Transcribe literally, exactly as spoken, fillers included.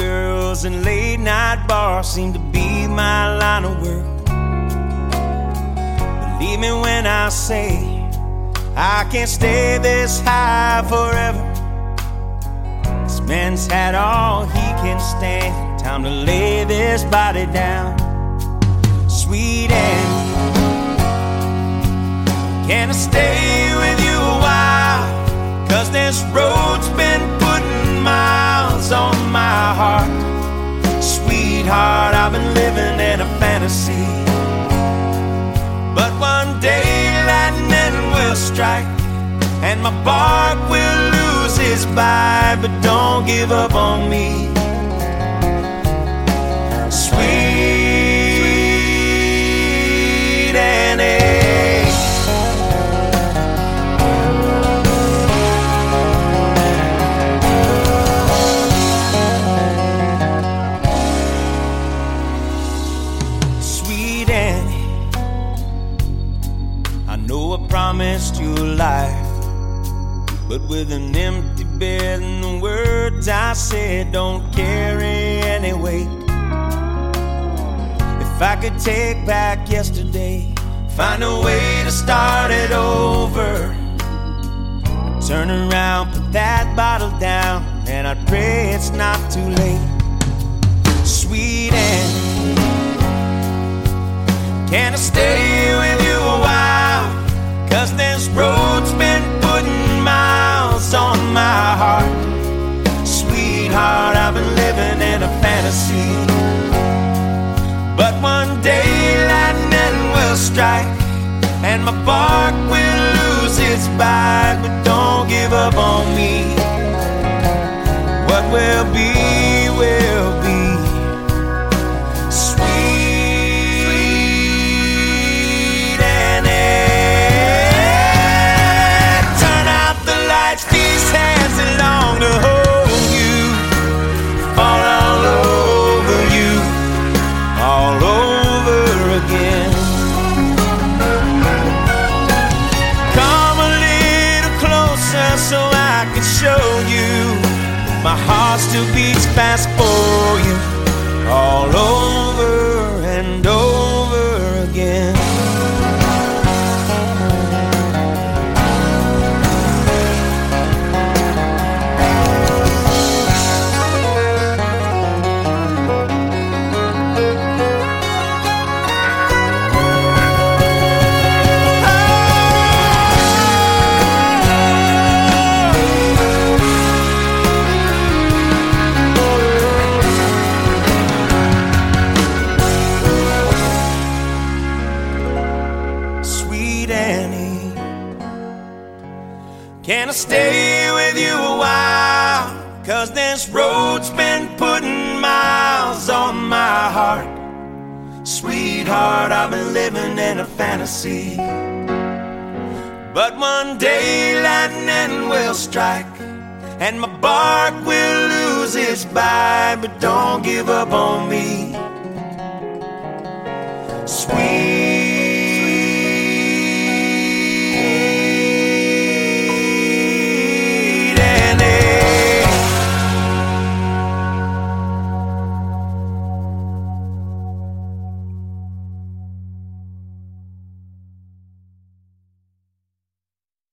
girls and late night bars seem to be my line of work. Believe me when I say I can't stay this high forever. This man's had all he can stand. Time to lay this body down. Sweet Annie, can I stay with you a while? 'Cause this road's been putting miles on my heart. Sweetheart, I've been living in a fantasy, but one day lightning will strike and my bark will lose its bite. But don't give up on me, sweet Annie. Promised you life, but with an empty bed and the words I said don't carry any weight. If I could take back yesterday, find a way to start it over, I'd turn around, put that bottle down, and I'd pray it's not too late. Sweet Annie, can I stay with you a while? 'Cause this road's been putting miles on my heart. Sweetheart, I've been living in a fantasy, but one day lightning will strike and my bark will lose its bite. But don't give up on me, what will be, will be. Sweet Annie, these hands that long to hold you, fall all over you, all over again. Come a little closer so I can show you my heart still beats fast for you, all over and over again. Can I stay with you a while? 'Cause this road's been putting miles on my heart. Sweetheart, I've been living in a fantasy, but one day lightning will strike and my bark will lose its bite. But don't give up on me, sweet